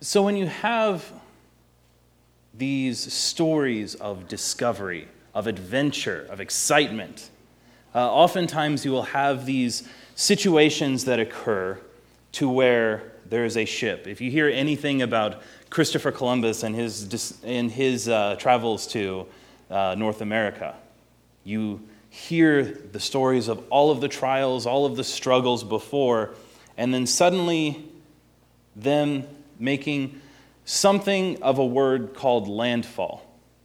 So when you have these stories of discovery, of adventure, of excitement, oftentimes you will have these situations that occur to where there is a ship. If you hear anything about Christopher Columbus and his travels to North America, you hear the stories of all of the trials, all of the struggles before, and then suddenly them making something of a word called landfall.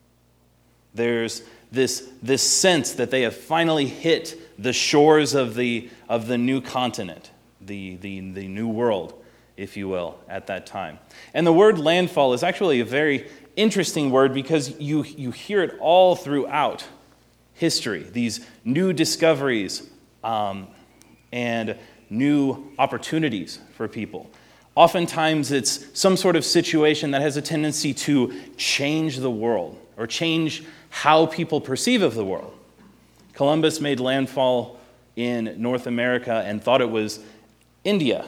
There's this sense that they have finally hit the shores of the new continent, the new world, if you will, at that time. And the word landfall is actually a very interesting word because you hear it all throughout history, these new discoveries and new opportunities for people. Oftentimes it's some sort of situation that has a tendency to change the world or change how people perceive of the world. Columbus made landfall in North America and thought it was India,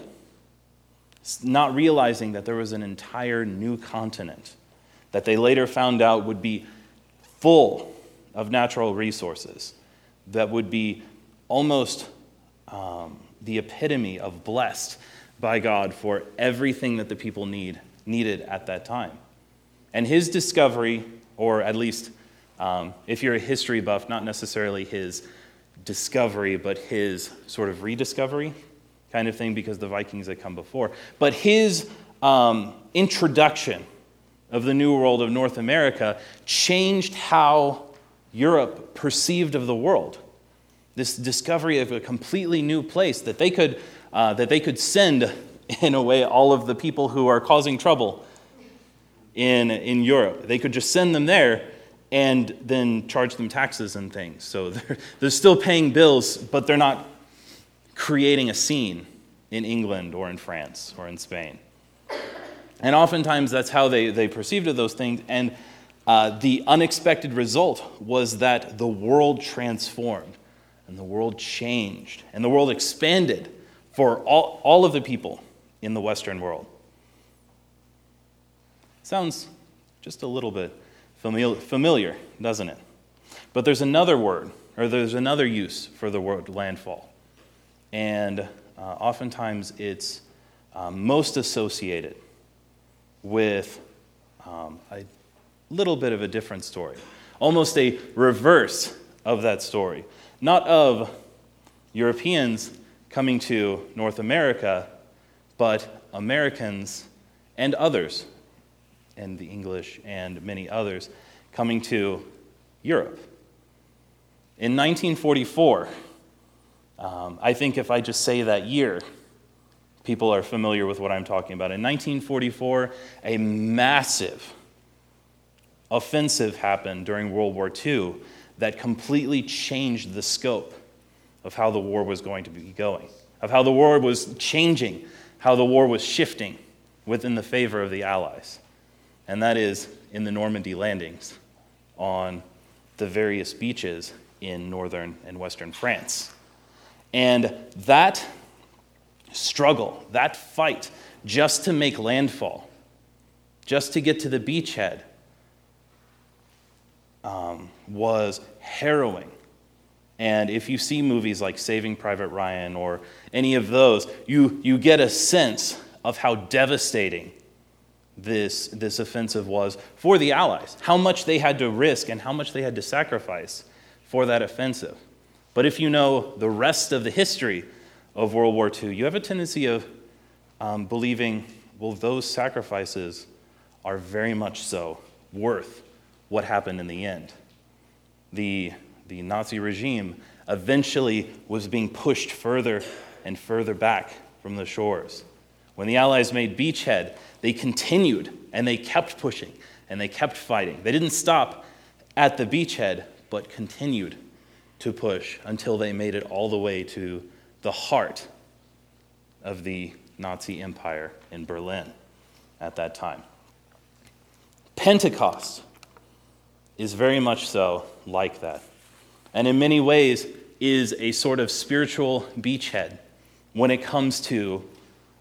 not realizing that there was an entire new continent that they later found out would be full of natural resources, that would be almost the epitome of blessed by God for everything that the people needed at that time. And his discovery, or at least if you're a history buff, not necessarily his discovery, but his sort of rediscovery kind of thing, because the Vikings had come before. But his introduction of the New World of North America changed how Europe perceived of the world. This discovery of a completely new place that they could send, in a way, all of the people who are causing trouble in Europe. They could just send them there and then charge them taxes and things. So they're still paying bills, but they're not creating a scene in England or in France or in Spain. And oftentimes that's how they perceived of those things. And the unexpected result was that the world transformed and the world changed and the world expanded for all of the people in the Western world. Sounds just a little bit familiar, doesn't it? But there's another word, or there's another use for the word landfall. And oftentimes it's most associated with a little bit of a different story, almost a reverse of that story. Not of Europeans coming to North America, but Americans and others, and the English and many others, coming to Europe. In 1944, I think if I just say that year, people are familiar with what I'm talking about. In 1944, a massive offensive happened during World War II that completely changed the scope of how the war was going to be going, of how the war was changing, how the war was shifting within the favor of the Allies. And that is in the Normandy landings on the various beaches in northern and western France. And that struggle, that fight, just to make landfall, just to get to the beachhead, was harrowing. And if you see movies like Saving Private Ryan or any of those, you get a sense of how devastating this offensive was for the Allies, how much they had to risk and how much they had to sacrifice for that offensive. But if you know the rest of the history of World War II, you have a tendency of believing, well, those sacrifices are very much so worth what happened in the end. The Nazi regime eventually was being pushed further and further back from the shores. When the Allies made beachhead, they continued and they kept pushing and they kept fighting. They didn't stop at the beachhead, but continued to push until they made it all the way to the heart of the Nazi Empire in Berlin at that time. Pentecost is very much so like that, and in many ways is a sort of spiritual beachhead when it comes to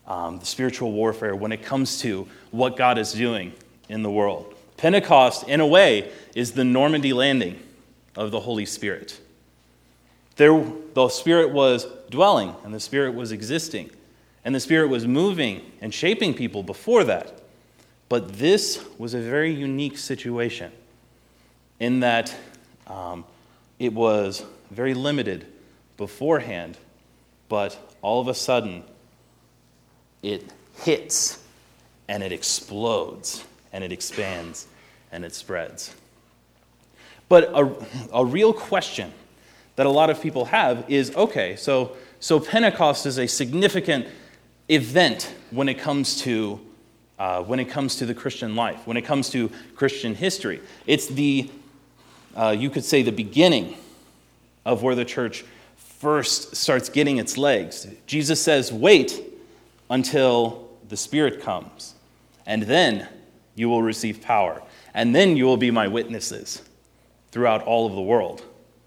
the spiritual warfare when it comes to what God is doing in the world. Pentecost, in a way, is the Normandy landing of the Holy Spirit. The Spirit was dwelling, and the Spirit was existing, and the Spirit was moving and shaping people before that. But this was a very unique situation in that it was very limited beforehand, but all of a sudden it hits and it explodes and it expands and it spreads. But a real question that a lot of people have is, okay, so Pentecost is a significant event when it comes to the Christian life, when it comes to Christian history. It's you could say, the beginning of where the church first starts getting its legs. Jesus says, wait until the Spirit comes, and then you will receive power, and then you will be my witnesses throughout all of the world.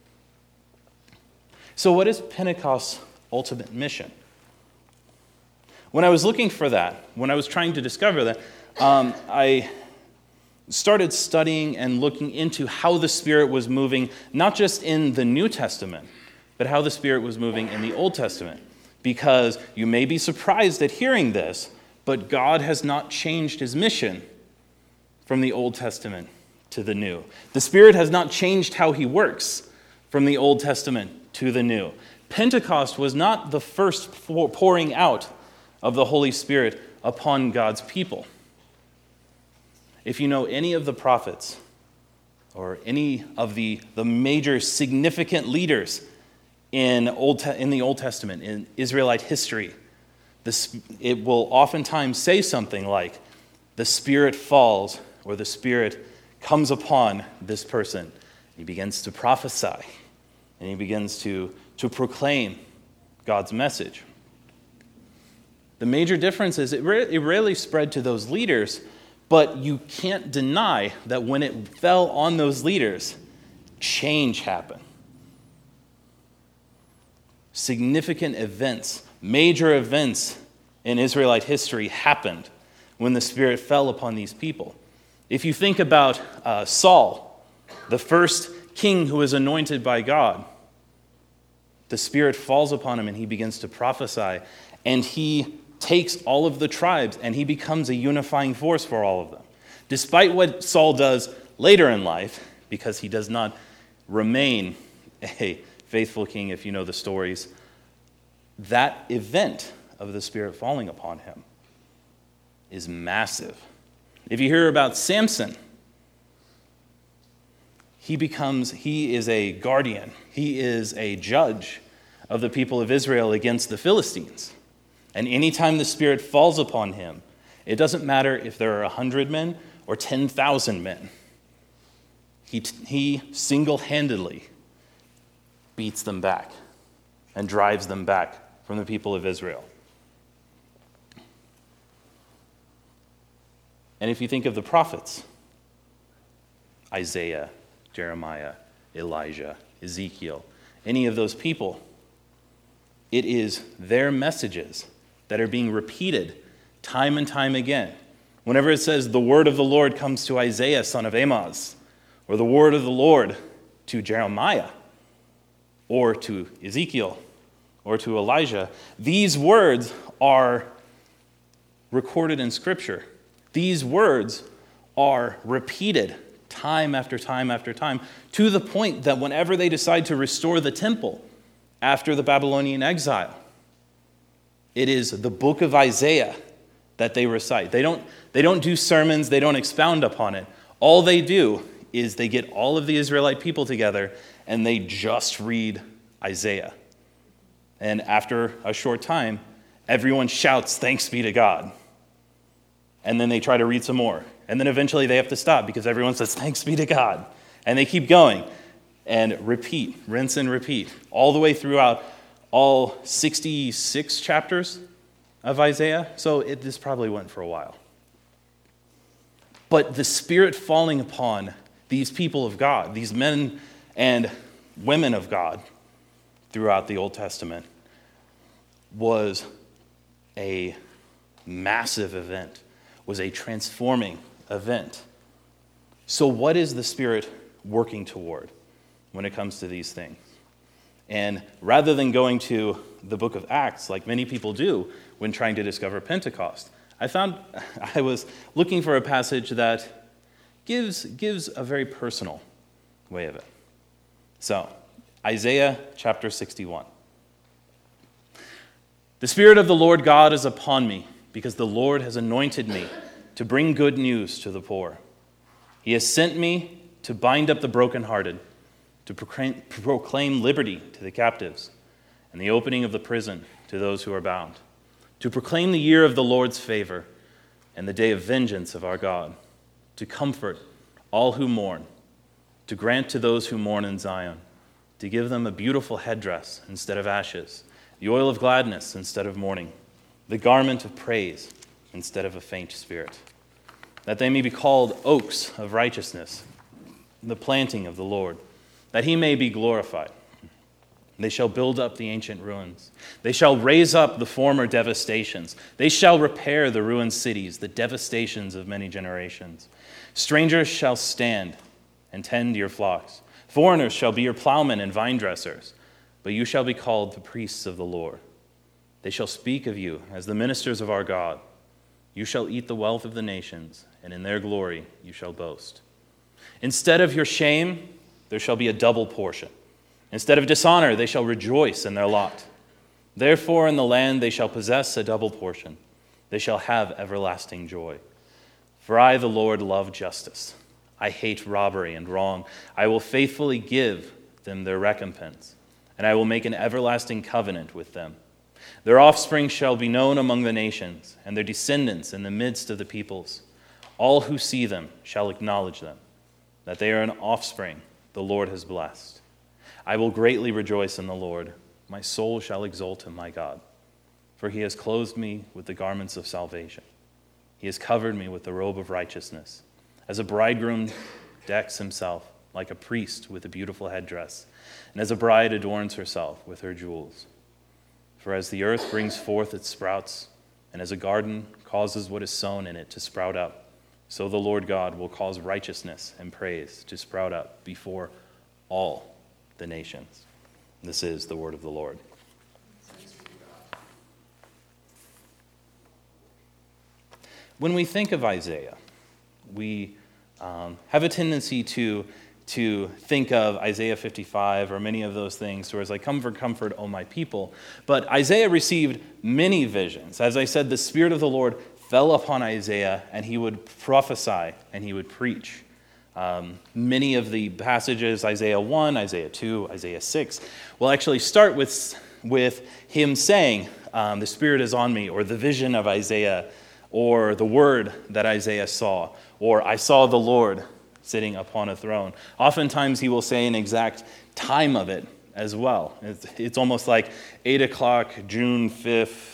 So what is Pentecost's ultimate mission? When I was looking for that, when I was trying to discover that, I started studying and looking into how the Spirit was moving, not just in the New Testament, but how the Spirit was moving in the Old Testament. Because you may be surprised at hearing this, but God has not changed his mission from the Old Testament to the New. The Spirit has not changed how he works from the Old Testament to the New. Pentecost was not the first pouring out of the Holy Spirit upon God's people. If you know any of the prophets or any of the major significant leaders in the Old Testament, in Israelite history, it will oftentimes say something like, the Spirit falls, or the Spirit comes upon this person. He begins to prophesy, and he begins to proclaim God's message. The major difference is it rarely spread to those leaders, but you can't deny that when it fell on those leaders, change happened. Significant events, major events in Israelite history happened when the Spirit fell upon these people. If you think about Saul, the first king who was anointed by God, the Spirit falls upon him and he begins to prophesy, and he takes all of the tribes and he becomes a unifying force for all of them. Despite what Saul does later in life, because he does not remain a faithful king, if you know the stories, that event of the Spirit falling upon him is massive. If you hear about Samson, he is a guardian, he is a judge of the people of Israel against the Philistines. And anytime the Spirit falls upon him, it doesn't matter if there are 100 men or 10,000 men. He single-handedly beats them back and drives them back from the people of Israel. And if you think of the prophets, Isaiah, Jeremiah, Elijah, Ezekiel, any of those people, it is their messages that are being repeated time and time again. Whenever it says the word of the Lord comes to Isaiah, son of Amoz, or the word of the Lord to Jeremiah, or to Ezekiel, or to Elijah, these words are recorded in Scripture. These words are repeated time after time after time, to the point that whenever they decide to restore the temple after the Babylonian exile, it is the book of Isaiah that they recite. They don't do sermons, they don't expound upon it. All they do is they get all of the Israelite people together and they just read Isaiah. And after a short time, everyone shouts, "Thanks be to God." And then they try to read some more. And then eventually they have to stop because everyone says, "Thanks be to God." And they keep going and repeat, rinse and repeat, all the way throughout all 66 chapters of Isaiah. So this probably went for a while. But the Spirit falling upon these people of God, these men and women of God throughout the Old Testament, was a massive event, was a transforming event. So what is the Spirit working toward when it comes to these things? And rather than going to the book of Acts, like many people do when trying to discover Pentecost, I was looking for a passage that gives a very personal way of it. So, Isaiah chapter 61. The Spirit of the Lord God is upon me, because the Lord has anointed me to bring good news to the poor. He has sent me to bind up the brokenhearted, to proclaim liberty to the captives, and the opening of the prison to those who are bound, to proclaim the year of the Lord's favor and the day of vengeance of our God, to comfort all who mourn, to grant to those who mourn in Zion, to give them a beautiful headdress instead of ashes, the oil of gladness instead of mourning, the garment of praise instead of a faint spirit, that they may be called oaks of righteousness, the planting of the Lord, that he may be glorified. They shall build up the ancient ruins. They shall raise up the former devastations. They shall repair the ruined cities, the devastations of many generations. Strangers shall stand and tend your flocks. Foreigners shall be your plowmen and vine dressers, but you shall be called the priests of the Lord. They shall speak of you as the ministers of our God. You shall eat the wealth of the nations, and in their glory you shall boast. Instead of your shame, there shall be a double portion. Instead of dishonor, they shall rejoice in their lot. Therefore, in the land they shall possess a double portion. They shall have everlasting joy. For I, the Lord, love justice. I hate robbery and wrong. I will faithfully give them their recompense, and I will make an everlasting covenant with them. Their offspring shall be known among the nations, and their descendants in the midst of the peoples. All who see them shall acknowledge them, that they are an offspring the Lord has blessed. I will greatly rejoice in the Lord. My soul shall exult in my God, for he has clothed me with the garments of salvation. He has covered me with the robe of righteousness, as a bridegroom decks himself like a priest with a beautiful headdress, and as a bride adorns herself with her jewels. For as the earth brings forth its sprouts, and as a garden causes what is sown in it to sprout up, so the Lord God will cause righteousness and praise to sprout up before all the nations. This is the word of the Lord. When we think of Isaiah, we have a tendency to think of Isaiah 55 or many of those things where it's like, comfort, comfort, O my people. But Isaiah received many visions. As I said, the Spirit of the Lord fell upon Isaiah, and he would prophesy and he would preach. Many of the passages, Isaiah 1, Isaiah 2, Isaiah 6, will actually start with him saying, the Spirit is on me, or the vision of Isaiah, or the word that Isaiah saw, or I saw the Lord sitting upon a throne. Oftentimes he will say an exact time of it as well. It's almost like 8 o'clock, June 5th,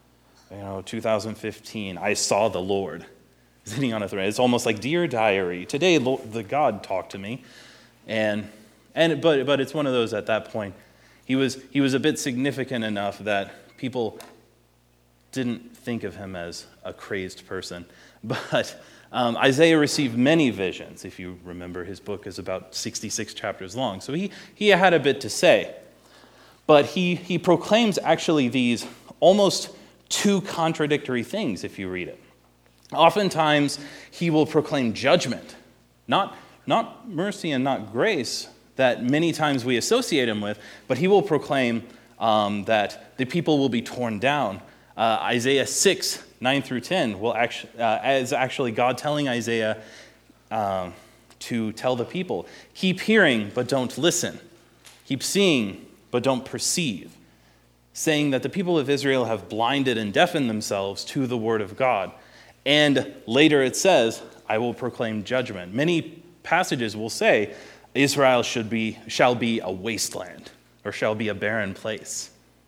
2015, I saw the Lord sitting on a throne. It's almost like, dear diary, today the God talked to me. But it's one of those at that point. He was a bit significant enough that people didn't think of him as a crazed person. But Isaiah received many visions. If you remember, his book is about 66 chapters long. So he had a bit to say. But he proclaims actually these almost two contradictory things if you read it. Oftentimes, he will proclaim judgment, not mercy and not grace that many times we associate him with, but he will proclaim that the people will be torn down. Isaiah 6, 9 through 10 is actually God telling Isaiah to tell the people, keep hearing but don't listen, keep seeing but don't perceive, saying that the people of Israel have blinded and deafened themselves to the word of God. And later it says, I will proclaim judgment. Many passages will say Israel shall be a wasteland, or shall be a barren place.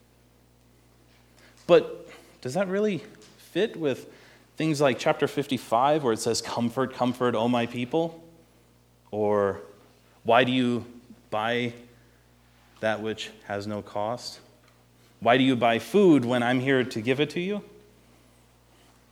But does that really fit with things like chapter 55, where it says, comfort, comfort, O my people? Or why do you buy that which has no cost? Why do you buy food when I'm here to give it to you?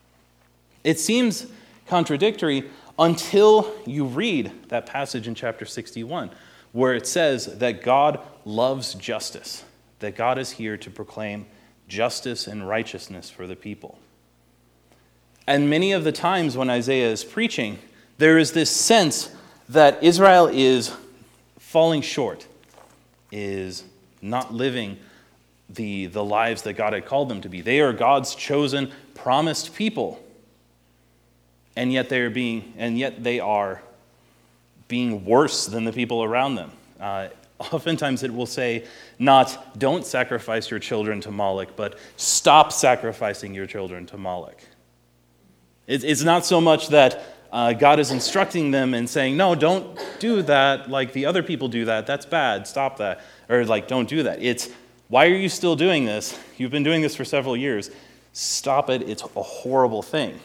It seems contradictory until you read that passage in chapter 61, where it says that God loves justice, that God is here to proclaim justice and righteousness for the people. And many of the times when Isaiah is preaching, there is this sense that Israel is falling short, is not living the lives that God had called them to be. They are God's chosen, promised people. And yet they are being worse than the people around them. Oftentimes it will say not don't sacrifice your children to Moloch, but stop sacrificing your children to Moloch. It's not so much that God is instructing them and saying, no, don't do that like the other people do that. That's bad. Stop that. Or like, don't do that. It's, why are you still doing this? You've been doing this for several years. Stop it. It's a horrible thing.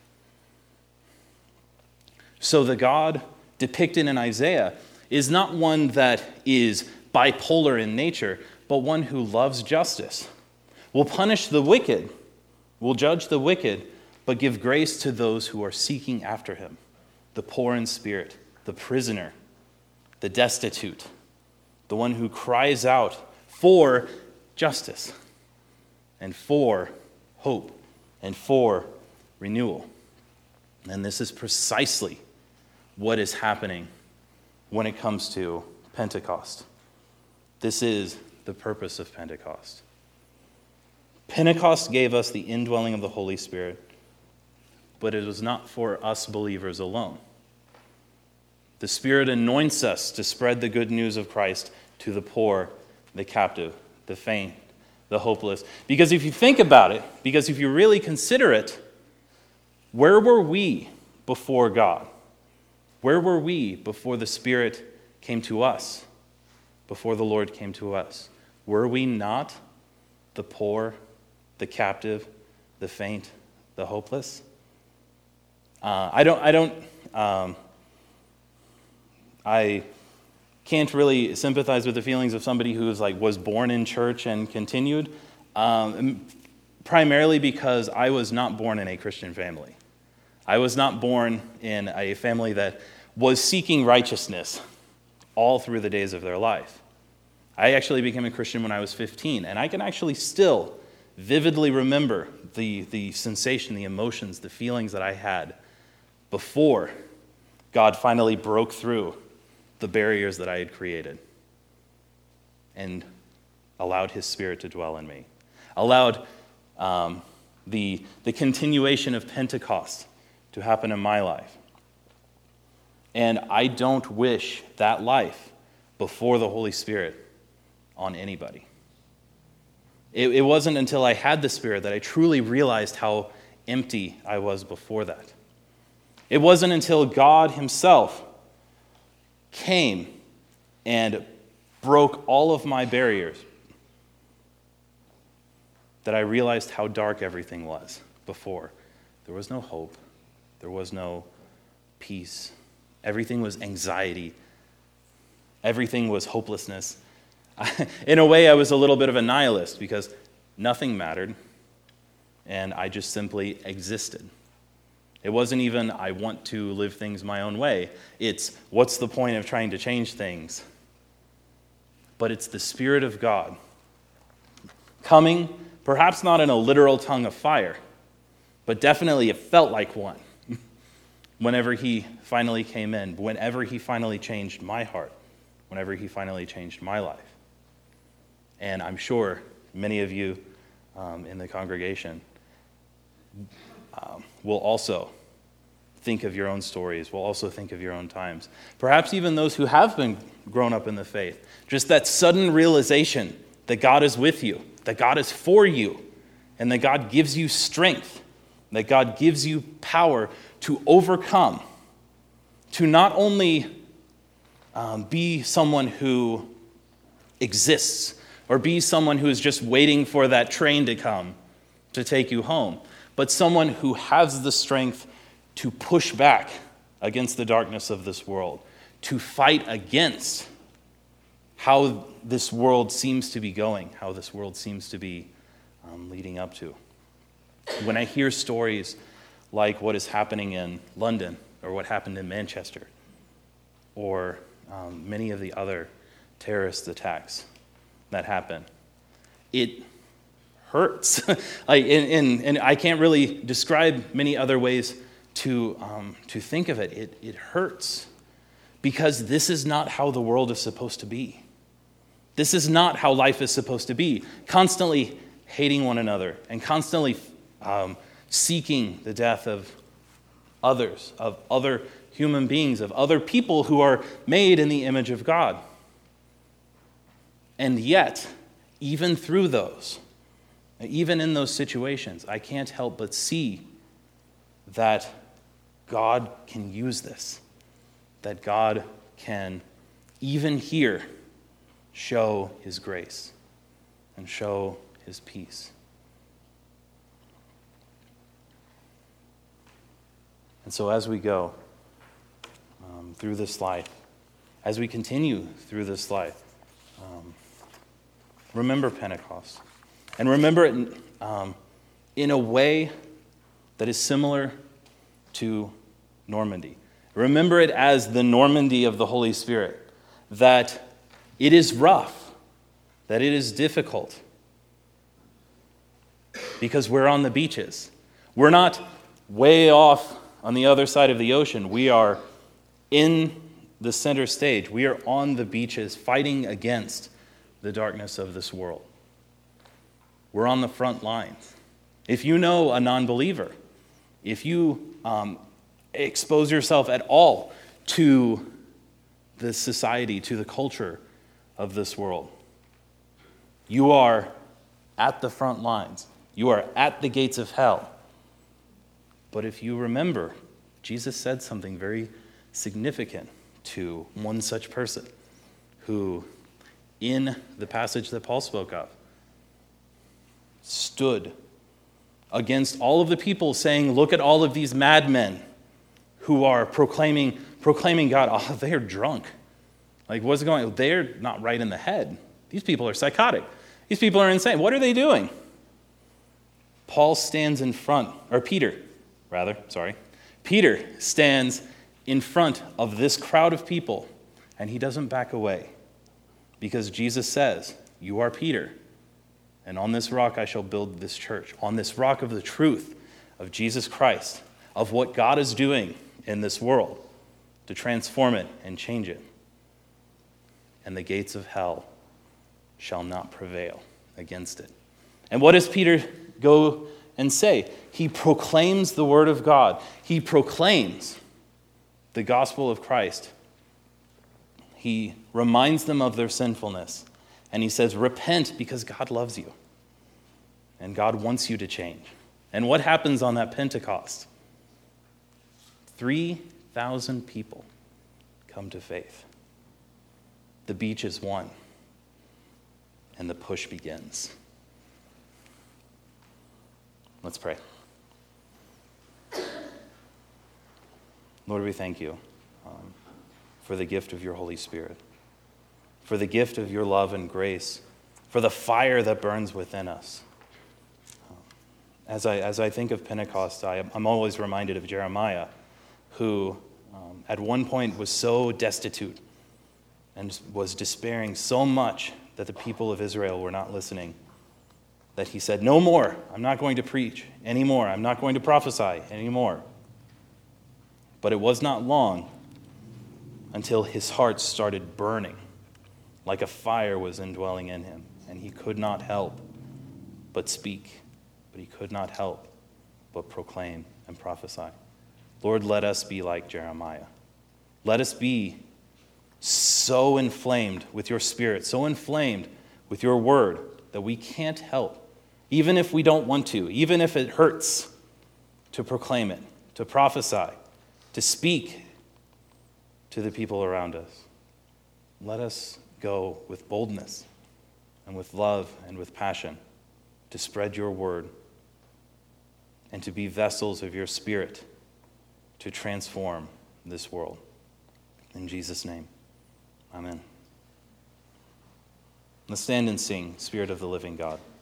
So the God depicted in Isaiah is not one that is bipolar in nature, but one who loves justice, will punish the wicked, will judge the wicked, but give grace to those who are seeking after him, the poor in spirit, the prisoner, the destitute, the one who cries out for justice and for hope and for renewal. And this is precisely what is happening when it comes to Pentecost. This is the purpose of Pentecost. Pentecost gave us the indwelling of the Holy Spirit, but it was not for us believers alone. The Spirit anoints us to spread the good news of Christ to the poor, the captive, the faint, the hopeless. Because if you think about it, because if you really consider it, where were we before God? Where were we before the Spirit came to us, before the Lord came to us? Were we not the poor, the captive, the faint, the hopeless? I can't really sympathize with the feelings of somebody who's was born in church and continued, primarily because I was not born in a Christian family. I was not born in a family that was seeking righteousness all through the days of their life. I actually became a Christian when I was 15, and I can actually still vividly remember the sensation, the emotions, the feelings that I had before God finally broke through the barriers that I had created and allowed his Spirit to dwell in me. Allowed the continuation of Pentecost to happen in my life. And I don't wish that life before the Holy Spirit on anybody. It wasn't until I had the Spirit that I truly realized how empty I was before that. It wasn't until God himself came and broke all of my barriers that I realized how dark everything was before. There was no hope. There was no peace. Everything was anxiety. Everything was hopelessness. In a way, I was a little bit of a nihilist because nothing mattered, and I just simply existed. It wasn't even, I want to live things my own way. It's, what's the point of trying to change things? But it's the Spirit of God coming, perhaps not in a literal tongue of fire, but definitely it felt like one whenever he finally came in, whenever he finally changed my heart, whenever he finally changed my life. And I'm sure many of you in the congregation will also think of your own stories, will also think of your own times. Perhaps even those who have been grown up in the faith. Just that sudden realization that God is with you, that God is for you, and that God gives you strength, that God gives you power to overcome, to not only be someone who exists, or be someone who is just waiting for that train to come to take you home, but someone who has the strength to push back against the darkness of this world, to fight against how this world seems to be going, how this world seems to be leading up to. When I hear stories like what is happening in London or what happened in Manchester or many of the other terrorist attacks that happen. It hurts. And I can't really describe many other ways to think of it. It hurts because this is not how the world is supposed to be. This is not how life is supposed to be. Constantly hating one another and constantly seeking the death of others, of other human beings, of other people who are made in the image of God. And yet, even through those, even in those situations, I can't help but see that God can use this, that God can, even here, show his grace and show his peace. And so as we go through this life, as we continue through this life, remember Pentecost. And remember it in a way that is similar to Normandy. Remember it as the Normandy of the Holy Spirit, that it is rough, that it is difficult, because we're on the beaches. We're not way off on the other side of the ocean. We are in the center stage. We are on the beaches fighting against the darkness of this world. We're on the front lines. If you know a non-believer, if you expose yourself at all to the society, to the culture of this world, you are at the front lines. You are at the gates of hell. But if you remember, Jesus said something very significant to one such person who, in the passage that Paul spoke of, stood against all of the people saying, look at all of these madmen who are proclaiming God. Oh, they're drunk. Like, what's going on? They're not right in the head. These people are psychotic. These people are insane. What are they doing? Peter stands in front of this crowd of people, and he doesn't back away, because Jesus says, you are Peter, and on this rock I shall build this church, on this rock of the truth of Jesus Christ, of what God is doing in this world to transform it and change it. And the gates of hell shall not prevail against it. And what does Peter go and say? He proclaims the word of God. He proclaims the gospel of Christ. He reminds them of their sinfulness. And he says, repent because God loves you. And God wants you to change. And what happens on that Pentecost? 3,000 people come to faith. The beach is won. And the push begins. Let's pray. Lord, we thank you for the gift of your Holy Spirit, for the gift of your love and grace, for the fire that burns within us. As I think of Pentecost, I'm always reminded of Jeremiah, who at one point was so destitute and was despairing so much that the people of Israel were not listening, that he said, no more, I'm not going to preach anymore. I'm not going to prophesy anymore. But it was not long until his heart started burning, like a fire was indwelling in him, and he could not help but speak, but he could not help but proclaim and prophesy. Lord, let us be like Jeremiah. Let us be so inflamed with your Spirit, so inflamed with your word, that we can't help, even if we don't want to, even if it hurts, to proclaim it, to prophesy, to speak to the people around us. Let us go with boldness and with love and with passion to spread your word and to be vessels of your Spirit to transform this world. In Jesus' name, amen. Let's stand and sing, Spirit of the living God.